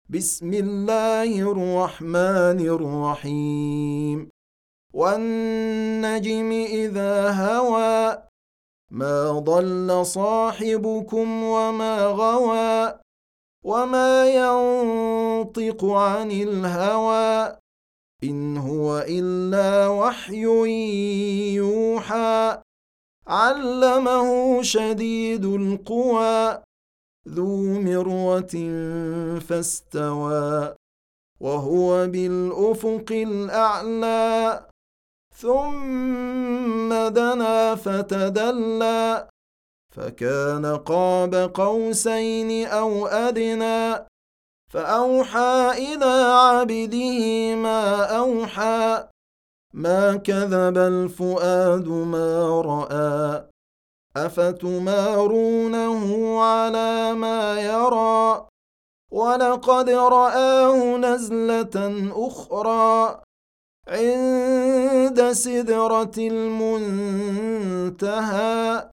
بسم الله الرحمن الرحيم. والنجم إذا هوى ما ضل صاحبكم وما غوى وما ينطق عن الهوى إن هو إلا وحي يوحى علمه شديد القوى ذو مرة فاستوى وهو بالأفق الأعلى ثم دنا فتدلى فكان قاب قوسين أو أدنى فأوحى إلى عبده ما أوحى ما كذب الفؤاد ما رأى أفتمارونه على ما يرى ولقد رآه نزلة أخرى عند سدرة المنتهى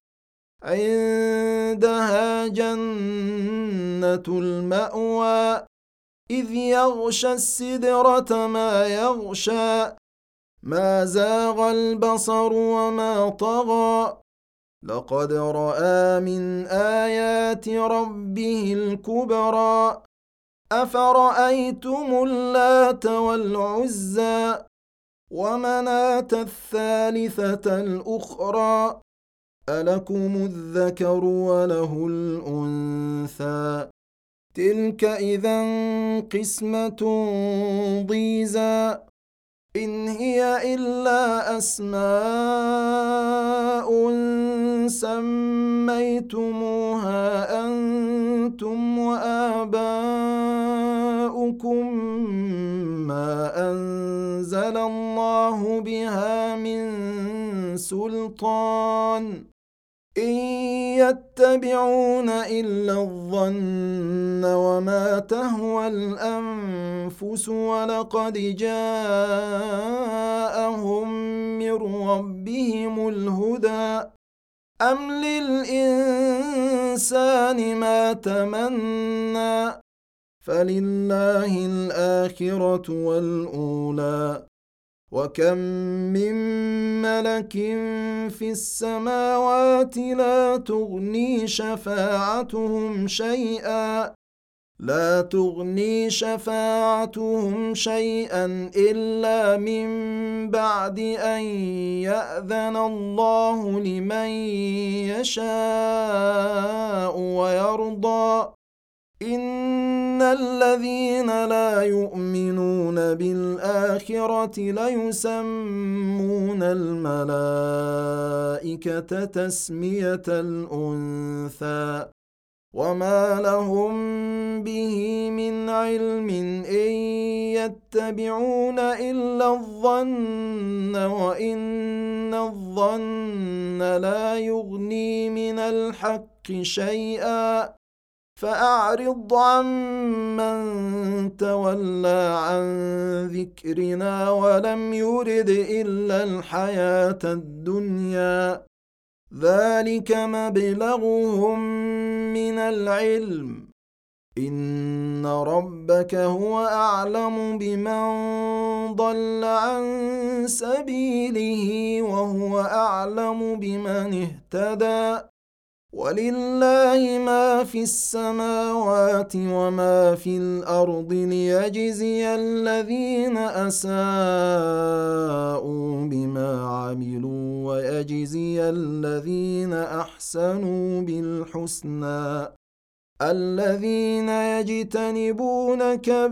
عندها جنة المأوى إذ يغشى السدرة ما يغشى ما زاغ البصر وما طغى لقد رأى من آيات ربه الكبرى أفرأيتم اللات والعزى ومناة الثالثة الأخرى ألكم الذكر وله الأنثى تلك إذا قسمة ضيزى إن هي إلا أسماء سميتموها أنتم وآباؤكم ما أنزل الله بها من سلطان إن يتبعون إلا الظن وما تهوى الأنفس ولقد جاءهم من ربهم الهدى أم للإنسان ما تمنى فلله الآخرة والأولى وكم من ملك في السماوات لا تغني شفاعتهم شيئا إلا من بعد أن يأذن الله لمن يشاء ويرضى إن الذين لا يؤمنون بالآخرة ليسمون الملائكة تسمية الأنثى وما لهم به من علم إن يتبعون إلا الظن وإن الظن لا يغني من الحق شيئا فأعرض عمن تولى عن ذكرنا ولم يرد إلا الحياة الدنيا ذلك مبلغهم من العلم إن ربك هو أعلم بمن ضل عن سبيله وهو أعلم بمن اهتدى ولله ما في السماوات وما في الأرض ليجزي الذين أساءوا بما عملوا ويجزي الذين أحسنوا بالحسنى الذين يجتنبون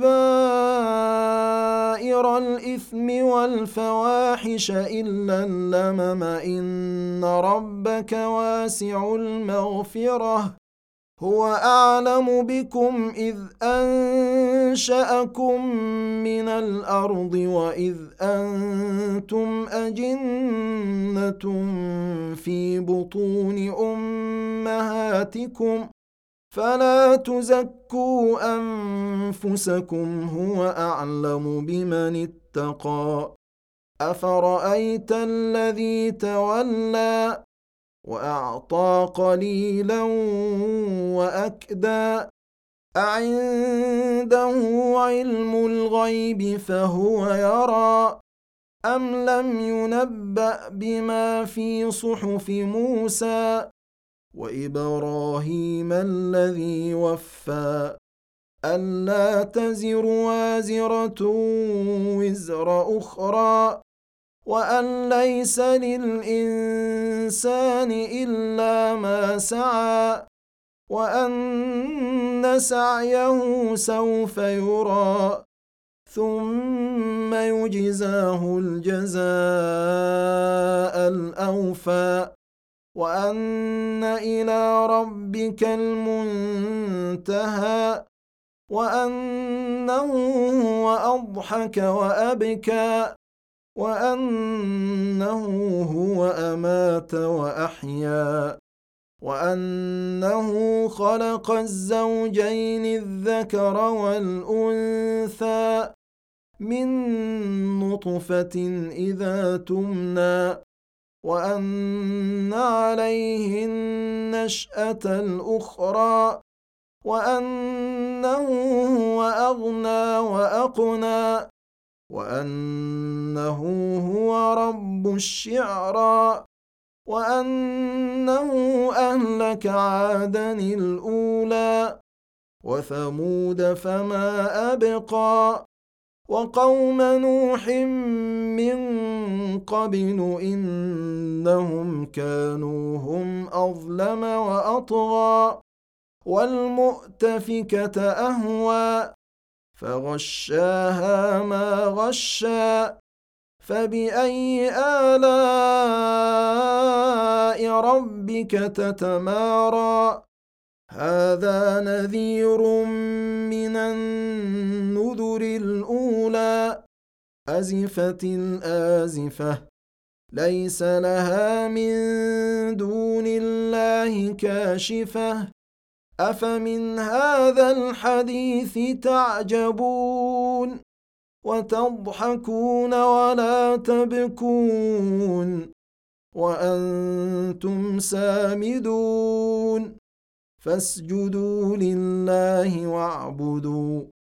كبائر الإثم والفواحش إلا اللمم إن ربك واسع المغفرة هو أعلم بكم إذ أنشأكم من الأرض وإذ أنتم أجنة في بطون أمهاتكم فلا تزكوا أنفسكم هو أعلم بمن اتقى أفرأيت الذي تولى وأعطى قليلا وأكدى أعنده علم الغيب فهو يرى أم لم ينبأ بما في صحف موسى وإبراهيم الذي وفى ألا تزر وازرة وزر أخرى وأن ليس للإنسان إلا ما سعى وأن سعيه سوف يرى ثم يجزاه الجزاء الأوفى وأن إلى ربك المنتهى وأنه هو أضحك وأبكى وأنه هو أمات وأحيا وأنه خلق الزوجين الذكر والأنثى من نطفة إذا تمنى وأن عليه النشأة الأخرى وأنه هو أغنى وأقنى وأنه هو رب الشعرى وأنه أهلك عادا الأولى وثمود فما أبقى وقوم نوح من قبل إنهم كانوا هم أظلم وأطغى والمؤتفكة أهوى فغشاها ما غشى فبأي آلاء ربك تتمارى هذا نذير من النذر الأولى أزفت الآزفة ليس لها من دون الله كاشفة أفمن هذا الحديث تعجبون وتضحكون ولا تبكون وأنتم سامدون فاسجدوا لله واعبدوا